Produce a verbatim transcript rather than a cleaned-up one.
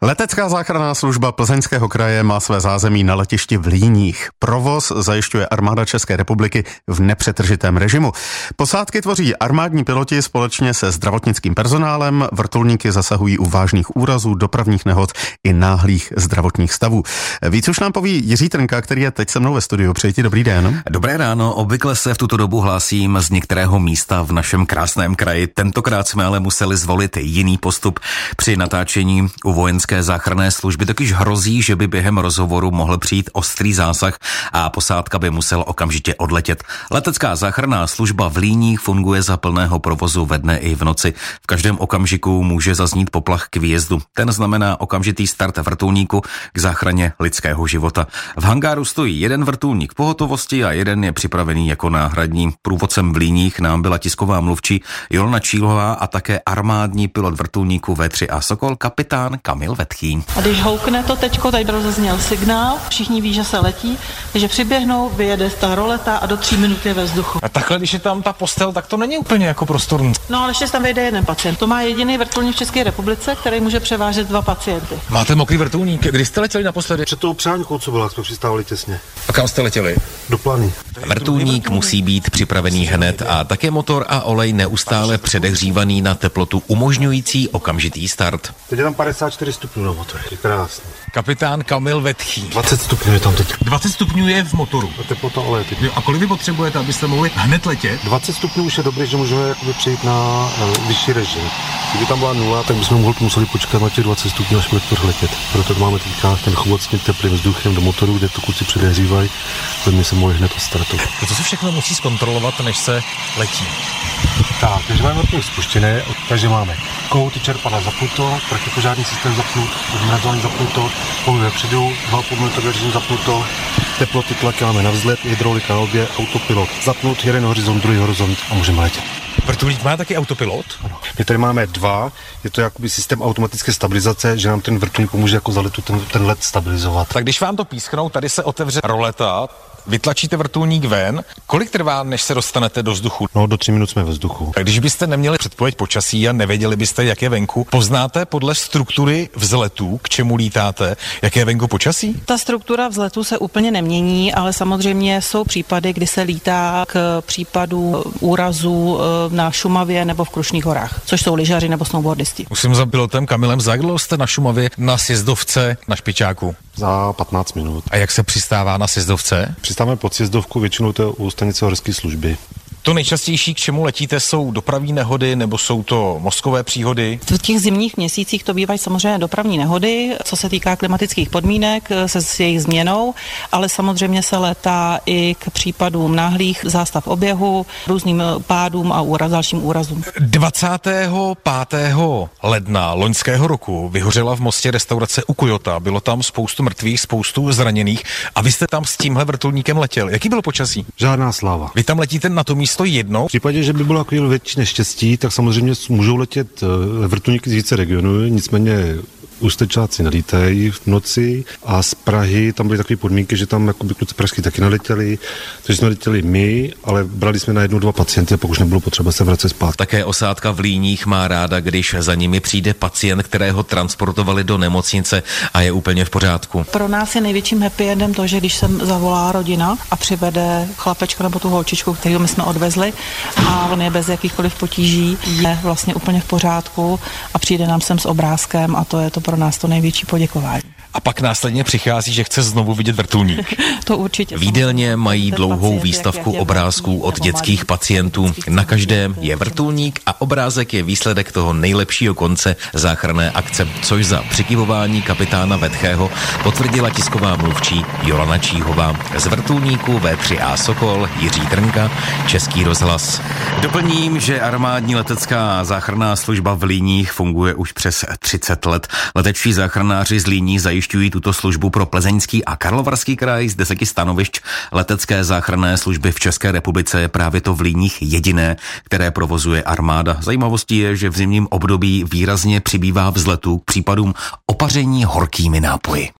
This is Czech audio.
Letecká záchranná služba Plzeňského kraje má své zázemí na letišti v Líních. Provoz zajišťuje armáda České republiky v nepřetržitém režimu. Posádky tvoří armádní piloti společně se zdravotnickým personálem, vrtulníky zasahují u vážných úrazů, dopravních nehod i náhlých zdravotních stavů. Víc už nám poví Jiří Trnka, který je teď se mnou ve studiu. Přeji ti dobrý den. Dobré ráno, obvykle se v tuto dobu hlásím z některého místa v našem krásném kraji. Tentokrát jsme ale museli zvolit jiný postup při natáčení u vojenské záchranné služby, totiž hrozí, že by během rozhovoru mohl přijít ostrý zásah a posádka by musela okamžitě odletět. Letecká záchranná služba v Líních funguje za plného provozu ve dne i v noci. V každém okamžiku může zaznít poplach k výjezdu. Ten znamená okamžitý start vrtulníku k záchraně lidského života. V hangáru stojí jeden vrtulník pohotovosti a jeden je připravený jako náhradní. Průvodcem v Líních nám byla tisková mluvčí Jolana Čílová a také armádní pilot vrtulníku vé tři A Sokol, kapitán Kamil Vetchý. A když houkne to teďko, tady rozezněl signál, všichni ví, že se letí, takže přiběhnou, vyjede ta roleta a do tří minut je ve vzduchu. A takhle, když je tam ta postel, tak to není úplně jako prostorný. No ale ještě tam vejde jeden pacient. To má jediný vrtulník v České republice, který může převážet dva pacienty. Máte mokrý vrtulník. Kdy jste letěli naposledy? Před tou přáňkou, co byla, jsme přistávali těsně. A kam jste letěli? Do Plany. Vrtulník musí být připravený hned a také motor a olej neustále předehřívaný na teplotu umožňující okamžitý start. Teď je tam padesát čtyři stupňů na motoru. Je krásný. Kapitán Kamil Vetchý. dvacet stupňů je tam teď. dvacet stupňů je v motoru. A teplota oleje teď. A kolik vy potřebujete, abyste mohli hned letět? dvacet stupňů už je dobrý, že můžeme jakoby přejít na uh, vyšší režim. Kdyby tam byla nula, tak bychom mohli, museli počkat na těch dvacet stupňů, až bude to letět. Proto máme teďka ten chobot s tím teplým vzduchem do motoru, kde to kluci předehřívají, aby se mohli hned odstartovat. To se všechno musí zkontrolovat, než se letí. Tak, takže máme vrtulník spuštěné, takže máme kohouty čerpadla zapnuto, protipožární systém zapnut, odmrazování zapnuto, pohybuje vepředu, dva a půl minutový režim zapnuto, teploty, tlaky máme na vzlet, hydraulika na obě, autopilot zapnut, jeden horizont, druhý horizont a můžeme letět. Vrtulník má taky autopilot? Ano. My tady máme dva, je to jakoby systém automatické stabilizace, že nám ten vrtulník pomůže jako za letu ten, ten let stabilizovat. Tak když vám to písknou, tady se otevře roleta, vytlačíte vrtulník ven. Kolik trvá, než se dostanete do vzduchu? No, do tří minut jsme ve vzduchu. Tak když byste neměli předpověď počasí a nevěděli byste, jak je venku, poznáte podle struktury vzletu, k čemu lítáte, jak je venku počasí? Ta struktura vzletu se úplně nemění, ale samozřejmě jsou případy, kdy se lítá k případu úrazu na Šumavě nebo v Krušných horách, což jsou lyžaři nebo snowboardisti. Musím za pilotem Kamilem, za jak dlouho jste na Šumavě na sjezdovce na Špičáku? Za patnáct minut. A jak se přistává na sjezdovce? Přistáváme pod sjezdovku, většinou to je u stanice horské služby. To nejčastější, k čemu letíte, jsou dopravní nehody nebo jsou to mozkové příhody? V těch zimních měsících to bývají samozřejmě dopravní nehody, co se týká klimatických podmínek se s jejich změnou, ale samozřejmě se létá i k případům náhlých zástav oběhu, různým pádům a úraz, dalším úrazům. dvacátého pátého ledna loňského roku vyhořela v Mostě restaurace u Kojota. Bylo tam spoustu mrtvých, spoustu zraněných a vy jste tam s tímhle vrtulníkem letěl. Jaký bylo počasí? Žádná sláva. Vy tam letíte na to místo jednou? V případě, že by bylo jako větší neštěstí, tak samozřejmě můžou letět vrtulníky z více regionů, nicméně Ústečáci nelítají v noci a z Prahy tam byly takové podmínky, že tam jakoby kluci pražský taky neletěli, takže jsme letěli my, ale brali jsme na jednu, dva pacienty, pokud už nebylo potřeba se vracet zpátky. Také osádka v Líních má ráda, když za nimi přijde pacient, kterého transportovali do nemocnice a je úplně v pořádku. Pro nás je největším happy endem to, že když sem zavolá rodina a přivede chlapečka nebo tu holčičku, kterého my jsme odvezli a on je bez jakýchkoliv potíží, je vlastně úplně v pořádku a přijde nám sem s obrázkem a to je to pro nás to největší poděkování. A pak následně přichází, že chce znovu vidět vrtulník. To určitě. V jídelně mají dlouhou výstavku obrázků od dětských pacientů. Na každém je vrtulník a obrázek je výsledek toho nejlepšího konce záchranné akce, což za přikyvování kapitána Vetchého potvrdila tisková mluvčí Jolana Číhová. Z vrtulníku vé tři A Sokol Jiří Trnka, Český rozhlas. Doplním, že armádní letecká záchranná služba v Líních funguje už přes třicet let. Letečtí záchranáři z Líní zajišťují tuto službu pro Plzeňský a Karlovarský kraj. Z deseti stanovišť letecké záchranné služby v České republice je právě to v Líních jediné, které provozuje armáda. Zajímavostí je, že v zimním období výrazně přibývá vzletů k případům opaření horkými nápoji.